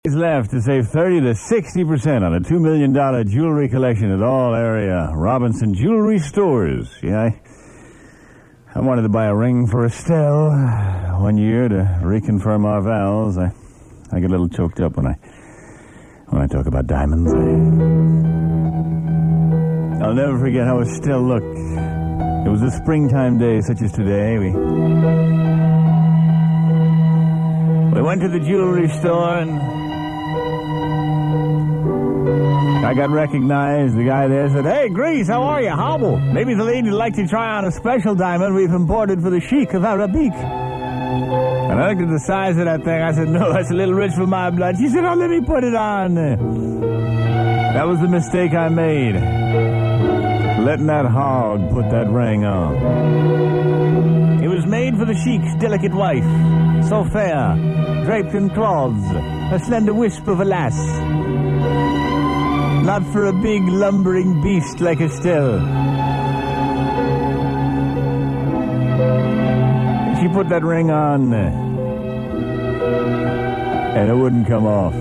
Days left to save 30 to 60% on a $2 million jewelry collection at all area Robinson Jewelry Stores. Yeah, I wanted to buy a ring for Estelle 1 year to reconfirm our vows. I get a little choked up when I talk about diamonds. I'll never forget how Estelle looked. It was a springtime day such as today. We went to the jewelry store and I got recognized. The guy there said, "Hey, Grease, how are you? Hobble. Maybe the lady would like to try on a special diamond we've imported for the Sheik of Arabic." And I looked at the size of that thing. I said, "No, that's a little rich for my blood." She said, "Oh, let me put it on." That was the mistake I made. Letting that hog put that ring on. It was made for the Sheik's delicate wife, so fair, draped in cloths, a slender wisp of a lass. Not for a big, lumbering beast like Estelle. She put that ring on, and it wouldn't come off.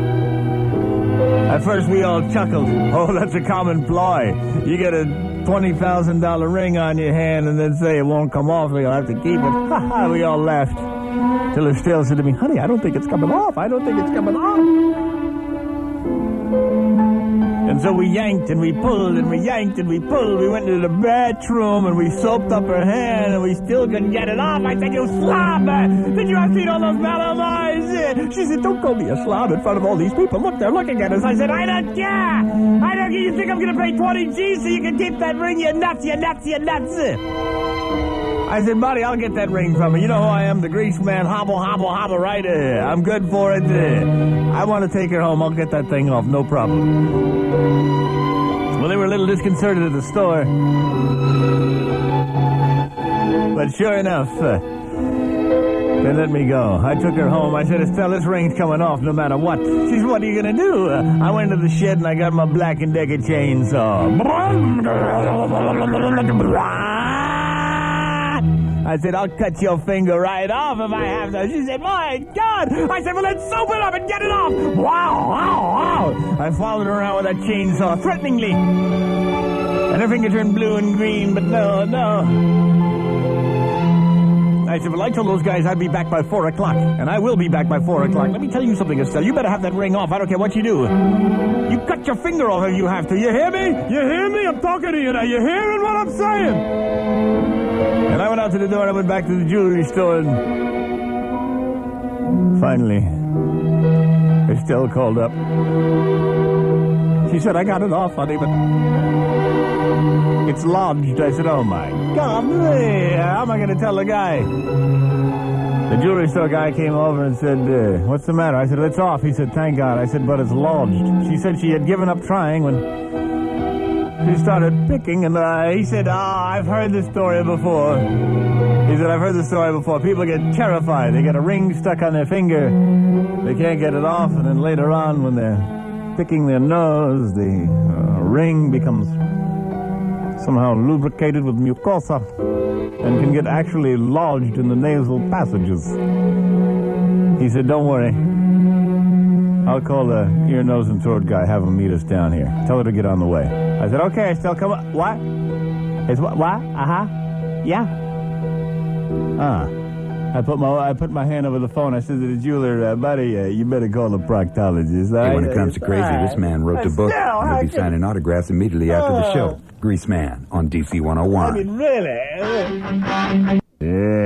At first, we all chuckled. Oh, that's a common ploy. You get a $20,000 ring on your hand and then say it won't come off, so you'll have to keep it. Ha ha, we all laughed. Till Estelle said to me, "Honey, I don't think it's coming off. I don't think it's coming off." And so we yanked and we pulled and we yanked and we pulled. We went into the bathroom and we soaped up her hand and we still couldn't get it off. I said, "You slob! Did you have seen all those madam eyes?" She said, "Don't call me a slob in front of all these people. Look, they're looking at us." I said, "I don't care. I don't care. You think I'm going to pay 20 G's so you can keep that ring? You nuts, you nuts, you nuts." I said, "Buddy, I'll get that ring from you. You know who I am, the grease man. Hobble, hobble, hobble, right? I'm good for it. I want to take her home. I'll get that thing off, no problem." Well, they were a little disconcerted at the store. But sure enough, they let me go. I took her home. I said, "Estelle, this ring's coming off no matter what." She said, "What are you going to do?" I went to the shed and I got my Black & Decker chainsaw. I said, "I'll cut your finger right off if I have to." She said, "My God!" I said, "Well, let's soap it up and get it off." Wow, wow, wow. I followed her around with that chainsaw threateningly. And her finger turned blue and green, but no. I said, "Well, I told those guys I'd be back by 4 o'clock, and I will be back by 4 o'clock. Let me tell you something, Estelle. You better have that ring off. I don't care what you do. You cut your finger off if you have to. You hear me? You hear me? I'm talking to you now. You hearing what I'm saying?" And I went out to the door and I went back to the jewelry store and finally, Estelle called up. She said, "I got it off, honey, but it's lodged." I said, "Oh my God, how am I going to tell the guy?" The jewelry store guy came over and said, "What's the matter?" I said, "It's off." He said, "Thank God." I said, "But it's lodged." She said she had given up trying when she started picking, and he said, "I've heard this story before." He said, "I've heard this story before. People get terrified. They get a ring stuck on their finger. They can't get it off, and then later on when they're picking their nose, the ring becomes somehow lubricated with mucosa and can get actually lodged in the nasal passages." He said, "Don't worry. I'll call the ear, nose, and throat guy, have him meet us down here. Tell her to get on the way." I said, "Okay, Estelle, come on." "What? It's what? Uh-huh. Yeah." I put my hand over the phone. I said to the jeweler, "Buddy, you better call the proctologist." Hey, when it comes to crazy, this man wrote the book. He'll be signing autographs immediately after the show. Grease Man on DC 101. I mean, really? Yeah.